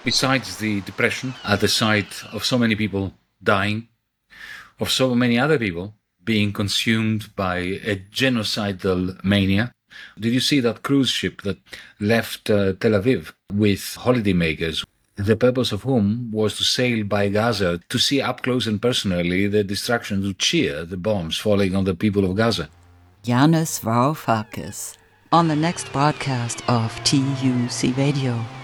besides the depression at the sight of so many people dying, of so many other people being consumed by a genocidal mania. Did you see that cruise ship that left Tel Aviv with holidaymakers, the purpose of whom was to sail by Gaza to see up close and personally the destruction, to cheer the bombs falling on the people of Gaza? Yanis Varoufakis on the next broadcast of TUC Radio.